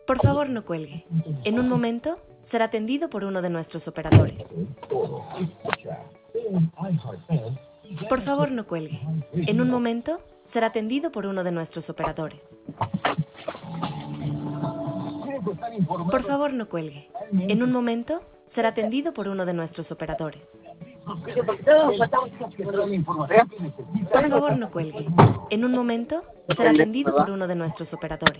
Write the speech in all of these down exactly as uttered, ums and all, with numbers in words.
Por favor, no cuelgue. En un momento será atendido por uno de nuestros operadores. Por favor, no cuelgue. En un momento será atendido por uno de nuestros operadores. Por favor, no cuelgue. En un momento será atendido por uno de nuestros operadores. Por favor, no cuelgue. En un momento será atendido por uno de nuestros operadores.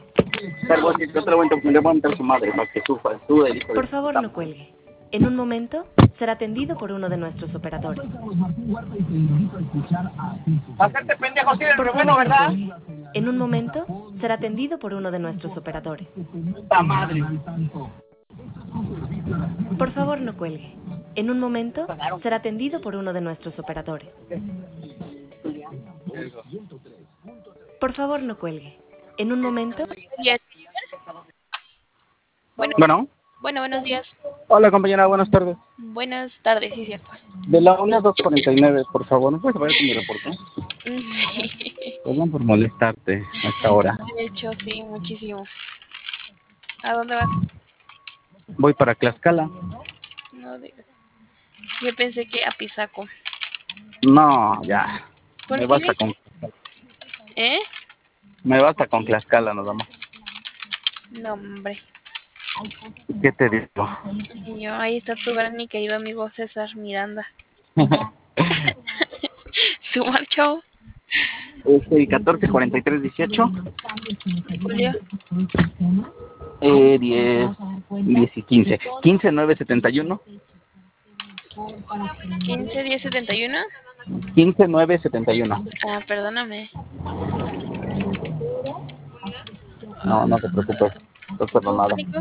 Por favor, no cuelgue. En un momento será atendido por uno de nuestros operadores. Hacerte pendejo sí eres Por re favor, bueno, no ¿verdad? cuelgue. En un momento será atendido por uno de nuestros operadores. Puta madre. Por favor, no cuelgue. En un momento será atendido por uno de nuestros operadores. Por favor, no cuelgue. En un momento... Días. Bueno, Bueno, bueno, buenos días. hola compañera, buenas tardes. Buenas tardes, sí, cierto. De la unidad doscientos cuarenta y nueve, por favor, ¿no puedes saber con mi reporte? Perdón por molestarte a esta hora. De hecho, sí, muchísimo. ¿A dónde vas? Voy para Tlaxcala. No digas. Yo pensé que a Pisaco. No, ya. ¿Por Me qué? basta con, ¿Eh? me basta con Tlaxcala nada más. No, hombre. ¿Qué te digo? Y yo, ahí está tu gran y querido amigo César Miranda. Su marcho. Este, catorce cuarenta y tres dieciocho. Julio. Eh, diez, diez y quince. quince nueve setenta y uno. quince, diez, setenta y uno. quince nueve setenta y uno. Ah, perdóname. No, no te preocupes. Estás perdonado. ¿Pánico?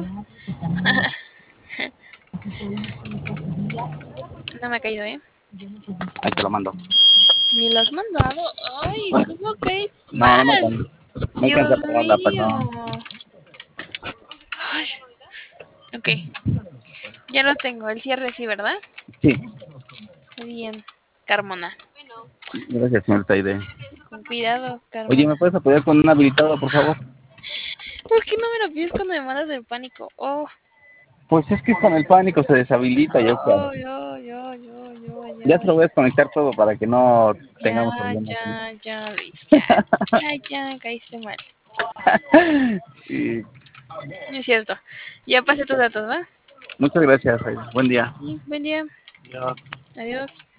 No me ha caído, ¿eh? Ahí te lo mando. Ni lo has mandado. Ay, ¿cómo caes No, no, mal? no. No Dios alcanza a pagarla, mío. perdón. Ay. Ok. Ya lo tengo. El cierre sí, ¿verdad? Sí. Bien. Carmona. Gracias, señor Taide. Con cuidado, Oye, Carmona. ¿me puedes apoyar con una habilitada, por favor? ¿Por qué no me lo pides cuando me mandas del pánico? Oh. Pues es que con el pánico se deshabilita, yo creo. Oh, yo, yo, yo, yo, yo. Ya te lo voy a desconectar todo para que no Ya, tengamos problemas. ya, ya, Luis, ya. Ya, ya, caíste mal. Y No es cierto. Ya pasé tus datos, ¿va? muchas gracias, Aida. Buen día. Sí, buen día. Adiós. Adiós.